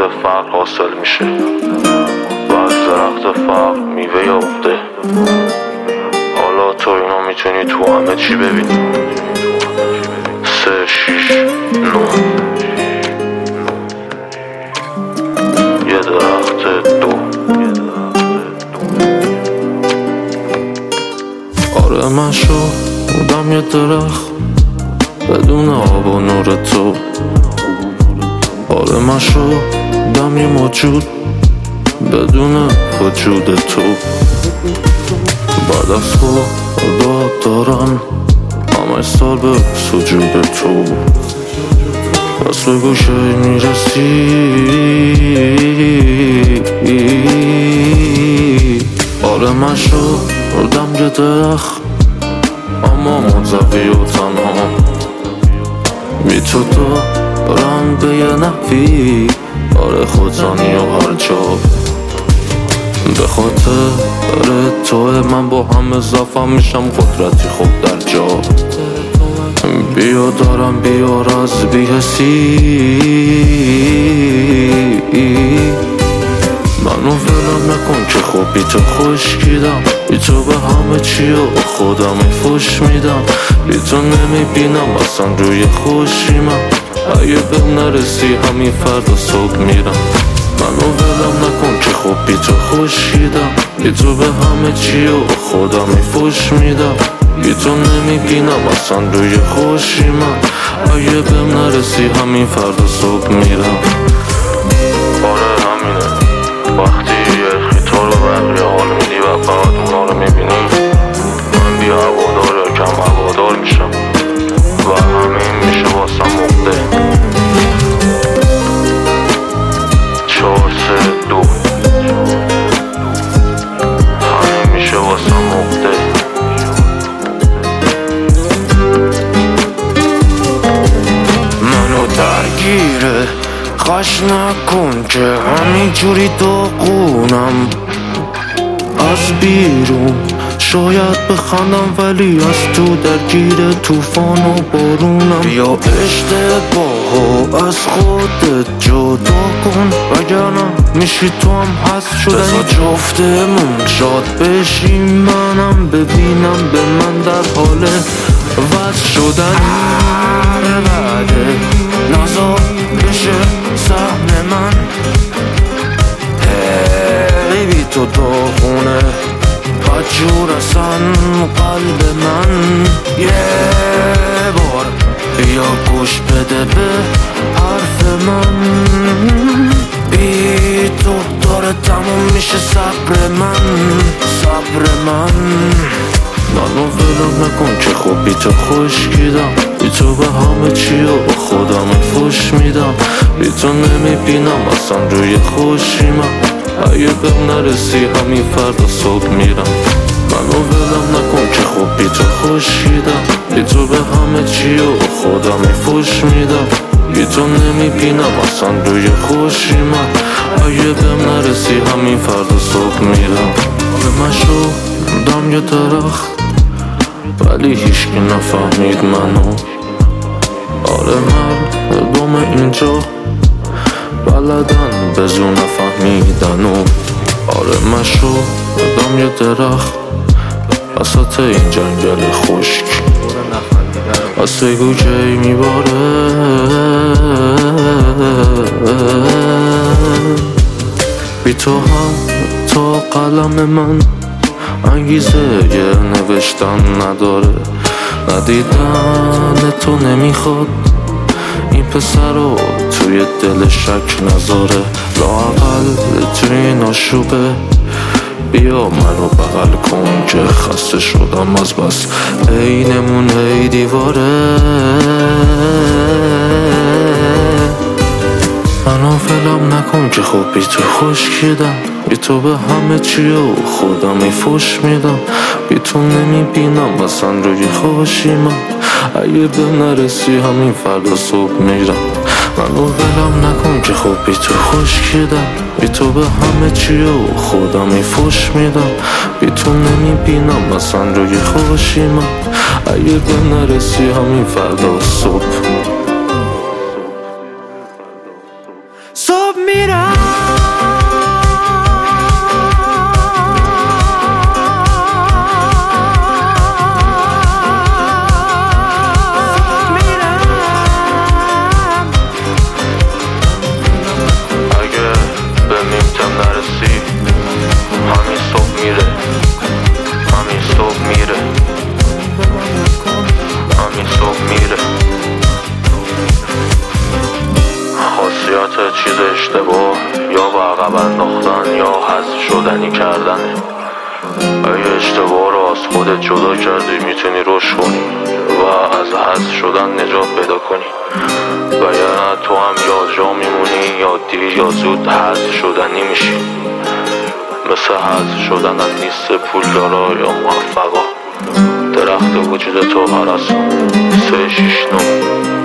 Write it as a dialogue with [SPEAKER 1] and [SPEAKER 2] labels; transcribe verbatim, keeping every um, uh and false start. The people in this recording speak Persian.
[SPEAKER 1] فقر حاصل میشه و از درخت فقر میوه یافته. حالا تو اینو میتونی تو همه چی ببینی. سه شیش نو یه درخت دو. آره من شدم یه درخت بدون آب و نور تو. آره من شدم یه موجود بدون وجود تو. بعد از خدا دارم همه سال به سجود تو. پس به گوشه میرسی. آره من شدم یه درخت اما منزوی و تنها. بی تو دارم به یه نحوی آره خودزانی و هر جا. به خاطر توه من با همه ضعفم میشم قدرتی خوب در جا. بیا دارم بیار از بی‌حسی. منو ولم نکن که خب بی تو خشکیدم. بی تو به همه چی و خودم فوش میدم. بی تو نمیبینم اصلا روی خوشیمم. اگه بهم نرسی همین فردا صبح میرم. منو ولم نکن که خب بی تو خشکیدم. بی تو به همه چی و خودم فوش میدم. بی تو نمیبینم اصلا روی خوشیمم. اگه بهم نرسی همین فردا صبح میرم. آره همینه وقتی یه تو رو بقیه حال میدی و فقط اونا رو میبینی. من بی هوادار یا کم هوادار میشم و همین میشه واسم عقده. چهار سه دو همین میشه واسم عقده. منو درگیره خش نکن که همینجوری داغونم. از بیرون شاید بخندم ولی از تو درگیر توفان و بارونم. بیا اشتباهو از خودت جدا کن وگرنه میشی تو هم حس شدنی. بذار جفتمون شاد بشیم منم ببینم به من در حال وز شدن. بعده نزار بشه سحن من. هی بی تو داغونه بدجور اصلا قلب من. یه بار بیا گوش بده به حرف من. بی تو داره تموم میشه صبر من. صبر من منو ولم نکن که خب بی تو خشکیدم. بی تو به همه چی و خودم فوش میدم. بی تو نمیبینم اصلا روی خوشیمم. اگه بهم نرسی همین فردا صبح میرم. منو ولم نکن که خب بی تو خشکیدم. بی تو به همه چی و خودم فوش میدم. بی تو نمیبینم اصلا روی خوشیمم. اگه بهم نرسی همین فردا صبح میرم. به من شدم یه درخت ولی هیچکی نفهمید منو. آره مردم اینجا بلدن به زور نفهمیدن. و آره من شدم یه درخت وسط این جنگل خشک. از بگو کی میباره. بی تو هم تا قلم من انگیزه یه نوشتن نداره. ندیدن تو نمیخواد این پسر رو توی دل شک نذاره. لااقل توی این آشوبه بیا منو بغل کن که خسته شدم از بس اینمون هی دیواره. منو ولم نکن که خب بی تو خشکیدم. بی تو به همه چی و خودم فوش میدم. بی تو نمیبینم اصلا روی خوشیمم. اگه به نرسی همین فردا صبح میرم. منو ولم نکن که خب بی تو خشکیدم. بی تو به همه چی و خودم فوش میدم. بی تو نمیبینم اصلا روی خوشیمم. اگه به نرسی همین فردا صبح صبح میرم. عقب انداختن یا حذف شدنی کردنه. اگه اشتباه رو از خودت جدا کردی میتونی رشد کنی و از حذف شدن نجات پیدا کنی، وگرنه تو هم یا جا میمونی یا دیر یا زود حذف شدنی میشی. مثل حذف شدن از لیست پولدارا یا موفقا. درخت وجود تو هر از سه شیش نو